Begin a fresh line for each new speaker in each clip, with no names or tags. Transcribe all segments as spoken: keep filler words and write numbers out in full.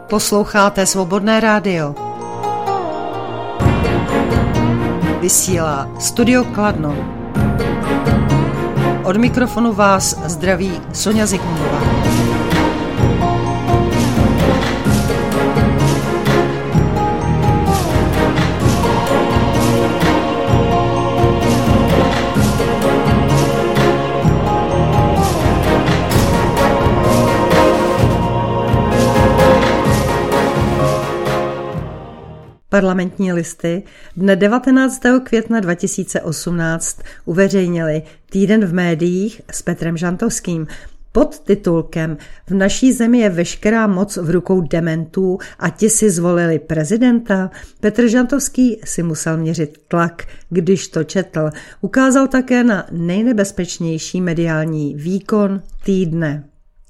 Posloucháte Svobodné rádio. Vysílá Studio Kladno. Od mikrofonu vás zdraví Sonja Zikmundová. Parlamentní listy dne devatenáctého května dva tisíce osmnáct uveřejnili Týden v médiích s Petrem Žantovským pod titulkem V naší zemi je veškerá moc v rukou dementů a ti si zvolili prezidenta. Petr Žantovský si musel měřit tlak, když to četl. Ukázal také na nejnebezpečnější mediální výkon týdne.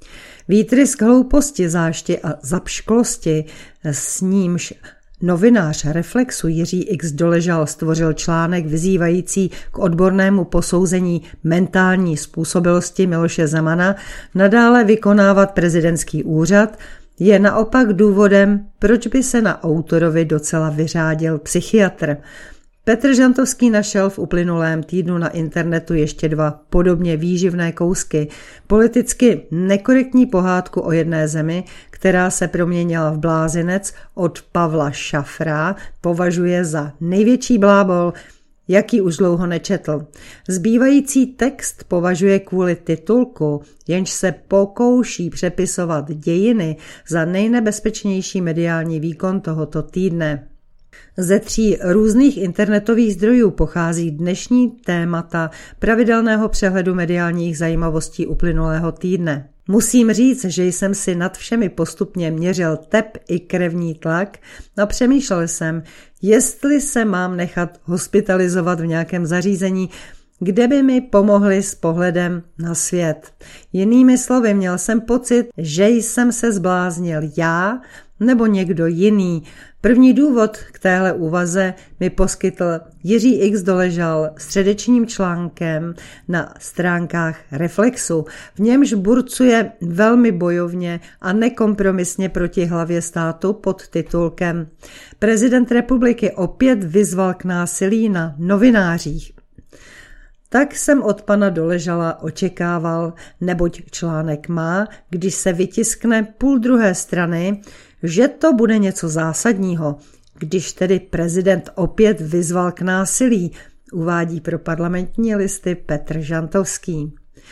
Výtrysk hlouposti, zášti a zapšklosti, s nímž novinář Reflexu Jiří X. Doležal stvořil článek vyzývající k odbornému posouzení mentální způsobilosti Miloše Zemana nadále vykonávat prezidentský úřad, je naopak důvodem, proč by se na autorovi docela vyřádil psychiatr. Petr Žantovský našel v uplynulém týdnu na internetu ještě dva podobně výživné kousky. Politicky nekorektní pohádku o jedné zemi, která se proměnila v blázinec, od Pavla Šafra, považuje za největší blábol, jaký už dlouho nečetl. Zbývající text považuje kvůli titulku, jenž se pokouší přepisovat dějiny, za nejnebezpečnější mediální výkon tohoto týdne. Ze tří různých internetových zdrojů pochází dnešní témata pravidelného přehledu mediálních zajímavostí uplynulého týdne. Musím říct, že jsem si nad všemi postupně měřil tep i krevní tlak a přemýšlel jsem, jestli se mám nechat hospitalizovat v nějakém zařízení, kde by mi pomohli s pohledem na svět. Jinými slovy, měl jsem pocit, že jsem se zbláznil já nebo někdo jiný. První důvod k téhle úvaze mi poskytl Jiří X. Doležal středečním článkem na stránkách Reflexu. V němž burcuje velmi bojovně a nekompromisně proti hlavě státu pod titulkem Prezident republiky opět vyzval k násilí na novinářích. Tak jsem od pana Doležala očekával, neboť článek má, když se vytiskne půl druhé strany, že to bude něco zásadního, když tedy prezident opět vyzval k násilí, uvádí pro Parlamentní listy Petr Žantovský.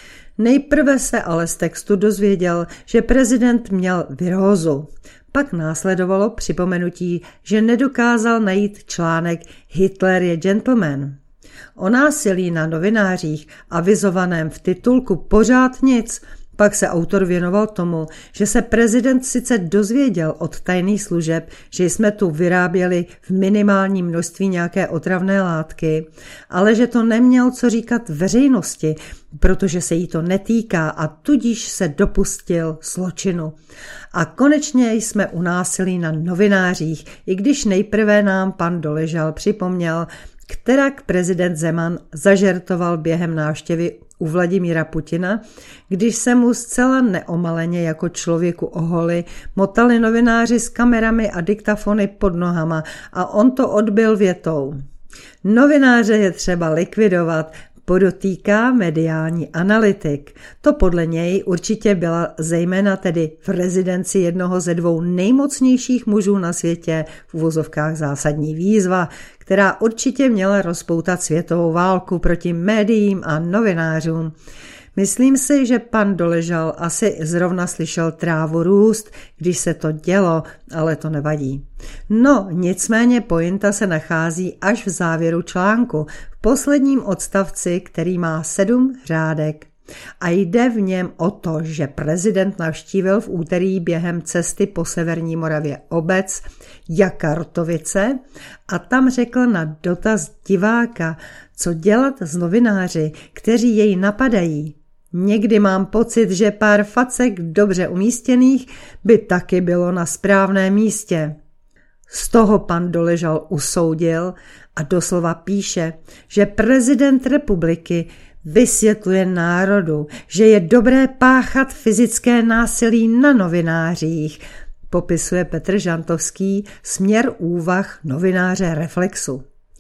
Nejprve se ale z textu dozvěděl, že prezident měl virózu. Pak následovalo připomenutí, že nedokázal najít článek Hitler je gentleman. O násilí na novinářích avizovaném v titulku pořád nic. Pak se autor věnoval tomu, že se prezident sice dozvěděl od tajných služeb, že jsme tu vyráběli v minimálním množství nějaké otravné látky, ale že to neměl co říkat veřejnosti, protože se jí to netýká a tudíž se dopustil zločinu. A konečně jsme u násilí na novinářích, i když nejprve nám pan Doležal připomněl, kterak prezident Zeman zažertoval během návštěvy u Vladimíra Putina, když se mu zcela neomaleně jako člověku oholi motali novináři s kamerami a diktafony pod nohama a on to odbyl větou. Novináře je třeba likvidovat, podotýká mediální analytik. To podle něj určitě byla zejména tedy v rezidenci jednoho ze dvou nejmocnějších mužů na světě v uvozovkách zásadní výzva, která určitě měla rozpoutat světovou válku proti médiím a novinářům. Myslím si, že pan Doležal asi zrovna slyšel trávu růst, když se to dělo, ale to nevadí. No, nicméně pointa se nachází až v závěru článku, v posledním odstavci, který má sedm řádek. A jde v něm o to, že prezident navštívil v úterý během cesty po severní Moravě obec Jakartovice a tam řekl na dotaz diváka, co dělat s novináři, kteří jej napadají. Někdy mám pocit, že pár facek dobře umístěných by taky bylo na správném místě. Z toho pan Doležal usoudil a doslova píše, že prezident republiky vysvětluje národu, že je dobré páchat fyzické násilí na novinářích. popisuje Petr Žantovský směr úvah novináře Reflexu.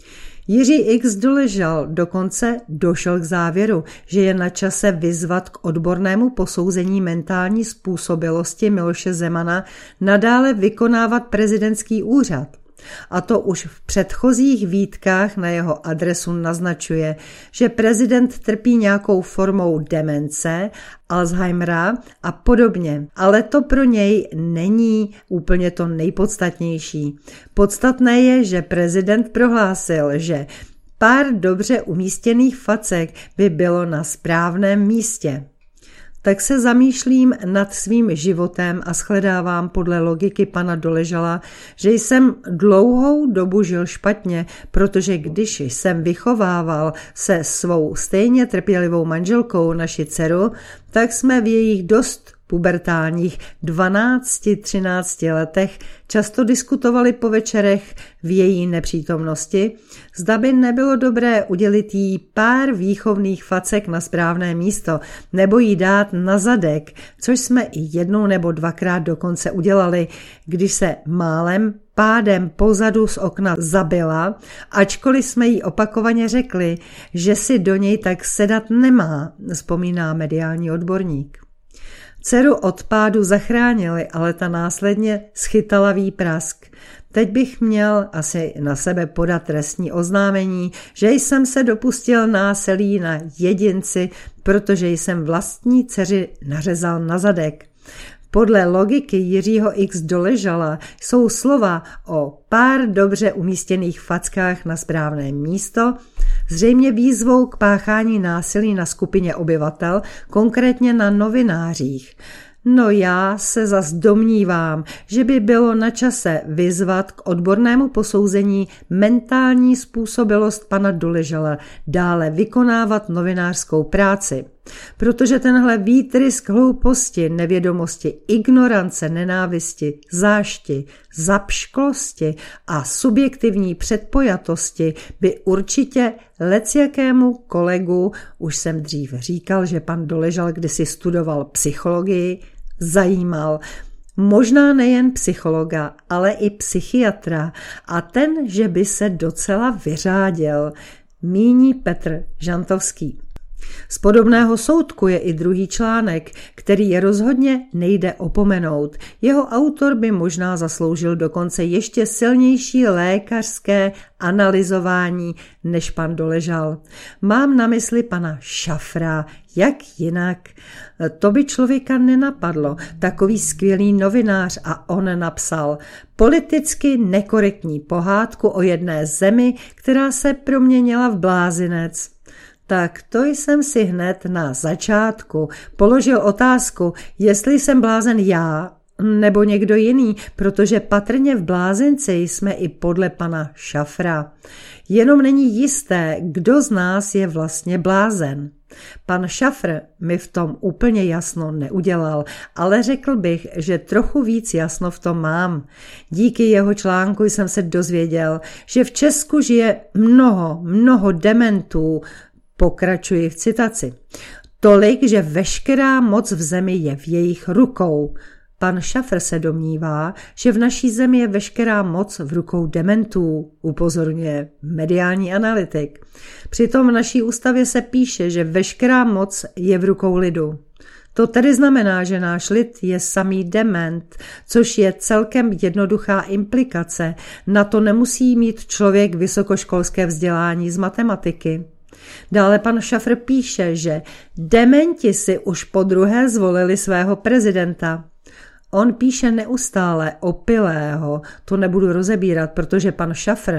Jiří X. Doležal dokonce došel k závěru, že je na čase vyzvat k odbornému posouzení mentální způsobilosti Miloše Zemana nadále vykonávat prezidentský úřad. A to už v předchozích výtkách na jeho adresu naznačuje, že prezident trpí nějakou formou demence, Alzheimera a podobně. Ale to pro něj není úplně to nejpodstatnější. Podstatné je, že prezident prohlásil, že pár dobře umístěných facek by bylo na správném místě. Tak se zamýšlím nad svým životem a shledávám podle logiky pana Doležala, že jsem dlouhou dobu žil špatně, protože když jsem vychovával se svou stejně trpělivou manželkou naši dceru, tak jsme v jejich dost pubertálních dvanácti třinácti letech často diskutovali po večerech v její nepřítomnosti, zda by nebylo dobré udělit jí pár výchovných facek na správné místo nebo jí dát na zadek, což jsme i jednou nebo dvakrát dokonce udělali, když se málem pádem pozadu z okna zabila, ačkoliv jsme jí opakovaně řekli, že si do něj tak sedat nemá, vzpomíná mediální odborník. Dceru od pádu zachránili, ale ta následně schytala výprask. Teď bych měl asi na sebe podat trestní oznámení, že jsem se dopustil násilí na jedinci, protože jsem vlastní dceři nařezal na zadek. Podle logiky Jiřího X. Doležala jsou slova o pár dobře umístěných fackách na správné místo zřejmě výzvou k páchání násilí na skupině obyvatel, konkrétně na novinářích. No já se zas domnívám, že by bylo na čase vyzvat k odbornému posouzení mentální způsobilost pana Doležala dále vykonávat novinářskou práci. Protože tenhle výtrysk hlouposti, nevědomosti, ignorance, nenávisti, zášti, zapšklosti a subjektivní předpojatosti by určitě lecjakému kolegu, už jsem dřív říkal, že pan Doležal kdysi studoval psychologii, zajímal. Možná nejen psychologa, ale i psychiatra a ten, že by se docela vyřádil, míní Petr Žantovský. Z podobného soudku je i druhý článek, který je rozhodně nejde opomenout. Jeho autor by možná zasloužil dokonce ještě silnější lékařské analyzování než pan Doležal. Mám na mysli pana Šafra, jak jinak. To by člověka nenapadlo, takový skvělý novinář a on napsal politicky nekorektní pohádku o jedné zemi, která se proměnila v blázinec. Tak to jsem si hned na začátku položil otázku, jestli jsem blázen já nebo někdo jiný, protože patrně v blázinci jsme i podle pana Šafra. Jenom není jisté, kdo z nás je vlastně blázen. Pan Šafr mi v tom úplně jasno neudělal, ale řekl bych, že trochu víc jasno v tom mám. Díky jeho článku jsem se dozvěděl, že v Česku žije mnoho, mnoho dementů. Pokračuji v citaci. Tolik, že veškerá moc v zemi je v jejich rukou. Pan Šafr se domnívá, že v naší zemi je veškerá moc v rukou dementů, upozorňuje mediální analytik. Přitom v naší ústavě se píše, že veškerá moc je v rukou lidu. To tedy znamená, že náš lid je samý dement, což je celkem jednoduchá implikace. Na to nemusí mít člověk vysokoškolské vzdělání z matematiky. Dále pan Šafr píše, že dementi si už podruhé zvolili svého prezidenta. On píše neustále opilého, to nebudu rozebírat, protože pan Šafr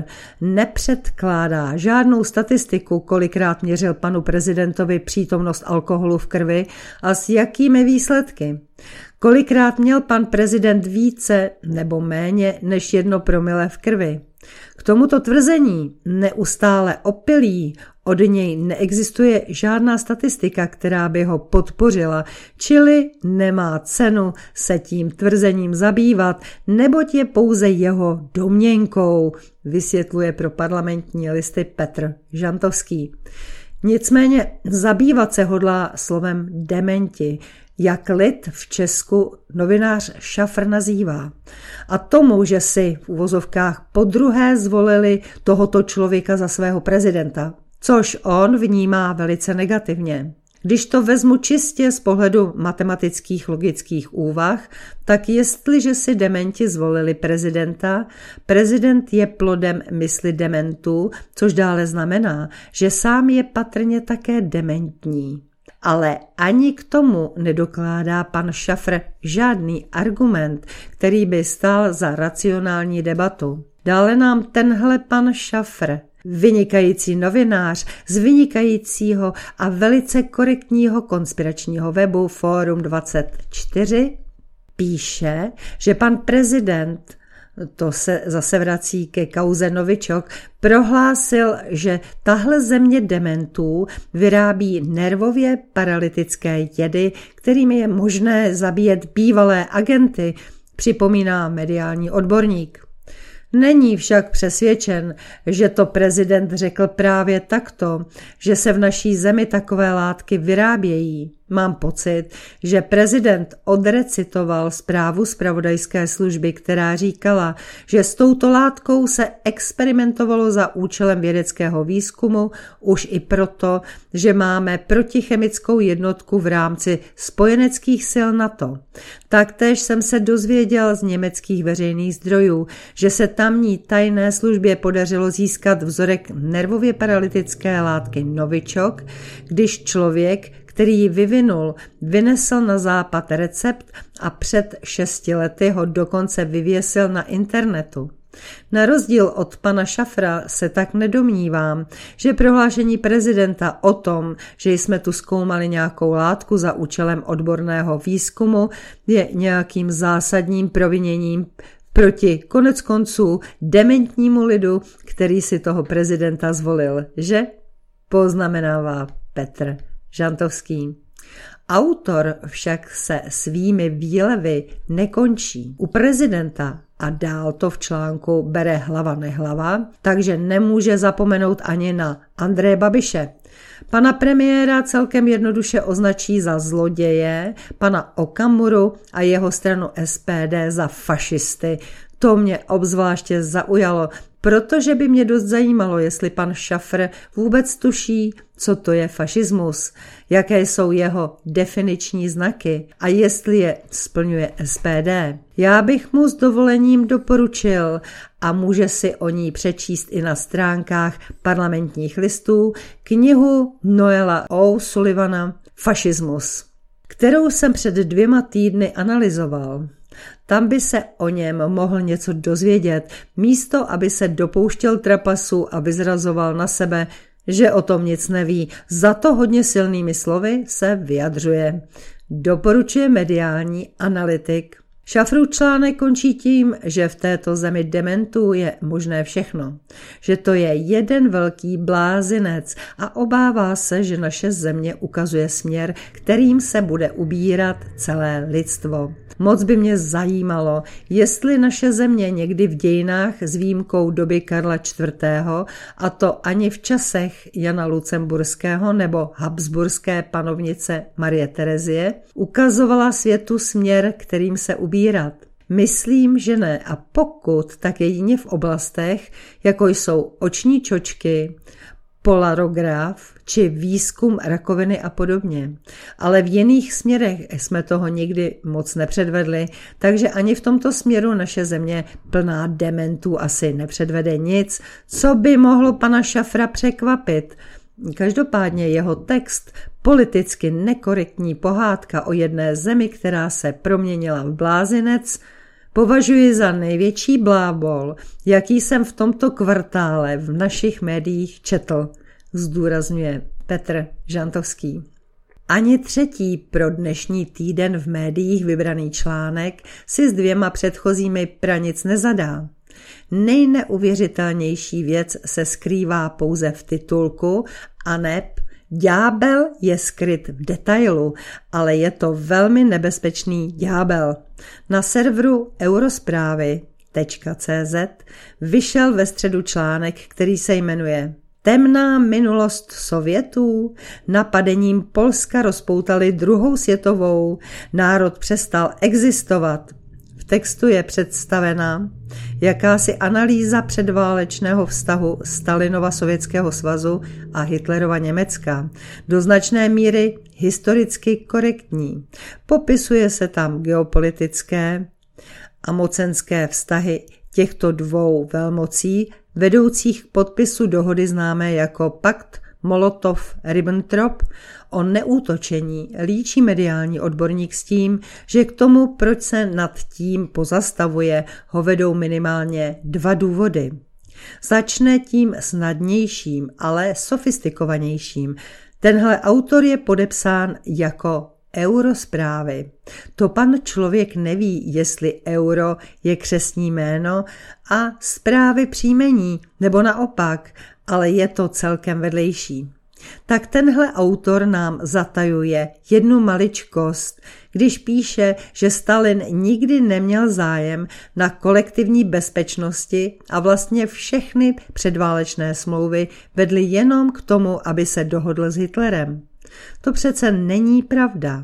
nepředkládá žádnou statistiku, kolikrát měřil panu prezidentovi přítomnost alkoholu v krvi a s jakými výsledky. Kolikrát měl pan prezident více nebo méně než jedno promile v krvi. K tomuto tvrzení neustále opilý od něj neexistuje žádná statistika, která by ho podpořila, čili nemá cenu se tím tvrzením zabývat, neboť je pouze jeho domněnkou, vysvětluje pro Parlamentní listy Petr Žantovský. Nicméně zabývat se hodlá slovem dementi. jak lid v Česku novinář Šafr nazývá. A tomu, že si v uvozovkách podruhé zvolili tohoto člověka za svého prezidenta, což on vnímá velice negativně. Když to vezmu čistě z pohledu matematických logických úvah, tak jestliže si dementi zvolili prezidenta, prezident je plodem mysli dementů, což dále znamená, že sám je patrně také dementní. Ale ani k tomu nedokládá pan Šafr žádný argument, který by stál za racionální debatu. Dále nám tenhle pan Šafr, vynikající novinář z vynikajícího a velice korektního konspiračního webu Fórum dvacet čtyři, píše, že pan prezident, to se zase vrací ke kauze Novičok, prohlásil, že tahle země dementů vyrábí nervově paralytické jedy, kterými je možné zabíjet bývalé agenty, připomíná mediální odborník. Není však přesvědčen, že to prezident řekl právě takto, že se v naší zemi takové látky vyrábějí. Mám pocit, že prezident odrecitoval zprávu zpravodajské služby, která říkala, že s touto látkou se experimentovalo za účelem vědeckého výzkumu už i proto, že máme protichemickou jednotku v rámci spojeneckých sil NATO. Taktéž jsem se dozvěděl z německých veřejných zdrojů, že se tamní tajné službě podařilo získat vzorek nervově paralytické látky Novičok, když člověk, který ji vyvinul, vynesl na západ recept a před šesti lety ho dokonce vyvěsil na internetu. Na rozdíl od pana Šafra se tak nedomnívám, že prohlášení prezidenta o tom, že jsme tu zkoumali nějakou látku za účelem odborného výzkumu, je nějakým zásadním proviněním proti konec konců dementnímu lidu, který si toho prezidenta zvolil, že? Poznamenává Petr Žantovský. Autor však se svými výlevy nekončí. U prezidenta a dál to v článku bere hlava nehlava, takže nemůže zapomenout ani na Andreje Babiše. Pana premiéra celkem jednoduše označí za zloděje, pana Okamuru a jeho stranu S P D za fašisty. To mě obzvláště zaujalo, protože by mě dost zajímalo, jestli pan Šafr vůbec tuší, co to je fašismus, jaké jsou jeho definiční znaky a jestli je splňuje S P D. Já bych mu s dovolením doporučil a může si o ní přečíst i na stránkách Parlamentních listů knihu Noela O'Sullivana Fašismus, kterou jsem před dvěma týdny analyzoval. Tam by se o něm mohl něco dozvědět, místo aby se dopouštěl trapasu a vyzrazoval na sebe, že o tom nic neví. Za to hodně silnými slovy se vyjadřuje. Doporučuje mediální analytik. Šafrův článek končí tím, že v této zemi dementů je možné všechno. Že to je jeden velký blázinec a obává se, že naše země ukazuje směr, kterým se bude ubírat celé lidstvo. Moc by mě zajímalo, jestli naše země někdy v dějinách s výjimkou doby Karla čtvrtého, a to ani v časech Jana Lucemburského nebo habsburské panovnice Marie Terezie, ukazovala světu směr, kterým se ubírat. Myslím, že ne, a pokud, tak jedině v oblastech, jako jsou oční čočky, polarograf či výzkum rakoviny a podobně. Ale v jiných směrech jsme toho nikdy moc nepředvedli, takže ani v tomto směru naše země plná dementů asi nepředvede nic, co by mohlo pana Šafra překvapit. Každopádně jeho text, politicky nekorektní pohádka o jedné zemi, která se proměnila v blázinec, považuji za největší blábol, jaký jsem v tomto kvartále v našich médiích četl, zdůrazňuje Petr Žantovský. Ani třetí pro dnešní týden v médiích vybraný článek si s dvěma předchozími pranic nezadá. Nejneuvěřitelnější věc se skrývá pouze v titulku aneb ďábel je skryt v detailu, ale je to velmi nebezpečný ďábel. Na serveru eurosprávy tečka cé zet vyšel ve středu článek, který se jmenuje Temná minulost Sovětů, napadením Polska rozpoutali druhou světovou, národ přestal existovat. V textu je představena jakási analýza předválečného vztahu Stalinova Sovětského svazu a Hitlerova Německa, do značné míry historicky korektní. Popisuje se tam geopolitické a mocenské vztahy těchto dvou velmocí, vedoucích k podpisu dohody známé jako Pakt Molotov-Ribbentrop o neútočení, líčí mediální odborník s tím, že k tomu, proč se nad tím pozastavuje, ho vedou minimálně dva důvody. Začne tím snadnějším, ale sofistikovanějším. Tenhle autor je podepsán jako Eurozprávy. To pan člověk neví, jestli euro je křestní jméno a zprávy příjmení, nebo naopak, ale je to celkem vedlejší. Tak tenhle autor nám zatajuje jednu maličkost, když píše, že Stalin nikdy neměl zájem na kolektivní bezpečnosti a vlastně všechny předválečné smlouvy vedly jenom k tomu, aby se dohodl s Hitlerem. To přece není pravda.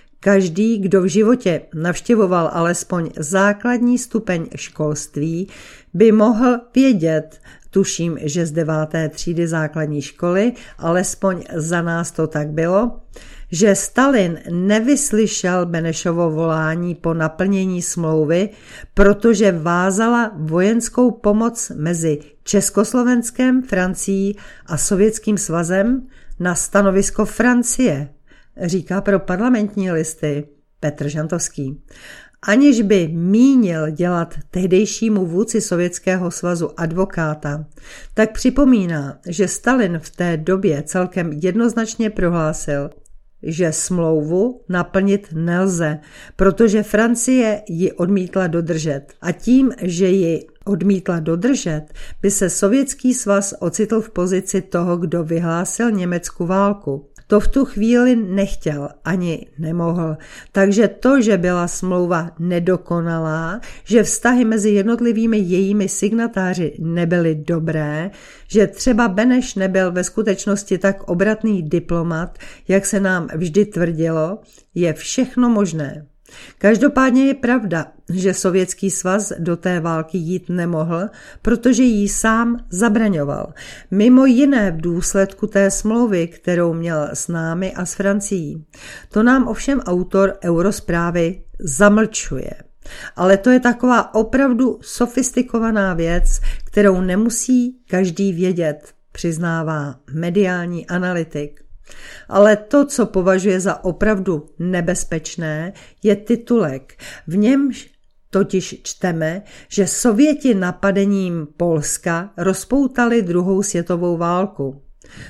Každý, kdo v životě navštěvoval alespoň základní stupeň školství, by mohl vědět, tuším, že z deváté třídy základní školy, alespoň za nás to tak bylo, že Stalin nevyslyšel Benešovo volání po naplnění smlouvy, protože vázala vojenskou pomoc mezi Československem, Francií a Sovětským svazem na stanovisko Francie, říká pro Parlamentní listy Petr Žantovský. Aniž by mínil dělat tehdejšímu vůdci Sovětského svazu advokáta, tak připomíná, že Stalin v té době celkem jednoznačně prohlásil, že smlouvu naplnit nelze, protože Francie ji odmítla dodržet. A tím, že ji odmítla dodržet, by se Sovětský svaz ocitl v pozici toho, kdo vyhlásil Německu válku. To v tu chvíli nechtěl ani nemohl. Takže to, že byla smlouva nedokonalá, že vztahy mezi jednotlivými jejími signatáři nebyly dobré, že třeba Beneš nebyl ve skutečnosti tak obratný diplomat, jak se nám vždy tvrdilo, je všechno možné. Každopádně je pravda, že Sovětský svaz do té války jít nemohl, protože jí sám zabraňoval. Mimo jiné v důsledku té smlouvy, kterou měl s námi a s Francií. To nám ovšem autor Eurozprávy zamlčuje. Ale to je taková opravdu sofistikovaná věc, kterou nemusí každý vědět, přiznává mediální analytik. Ale to, co považuje za opravdu nebezpečné, je titulek. V němž totiž čteme, že Sověti napadením Polska rozpoutali druhou světovou válku.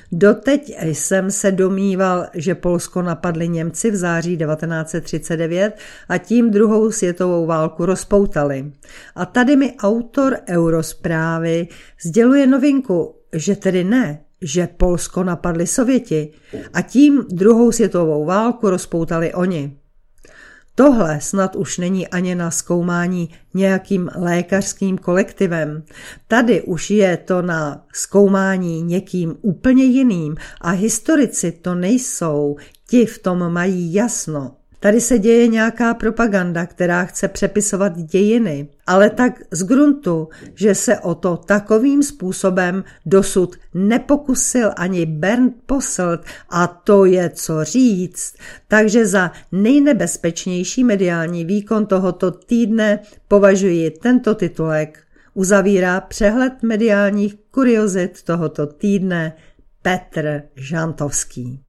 Doteď jsem se domníval, že Polsko napadli Němci v září devatenáct set třicet devět a tím druhou světovou válku rozpoutali. A tady mi autor Eurozprávy sděluje novinku, že tedy ne, že Polsko napadli Sověti a tím druhou světovou válku rozpoutali oni. Tohle snad už není ani na zkoumání nějakým lékařským kolektivem. Tady už je to na zkoumání někým úplně jiným a historici to nejsou, ti v tom mají jasno. Tady se děje nějaká propaganda, která chce přepisovat dějiny, ale tak z gruntu, že se o to takovým způsobem dosud nepokusil ani Bernd Posselt a to je co říct, takže za nejnebezpečnější mediální výkon tohoto týdne považuji tento titulek. Uzavírá přehled mediálních kuriozit tohoto týdne Petr Žantovský.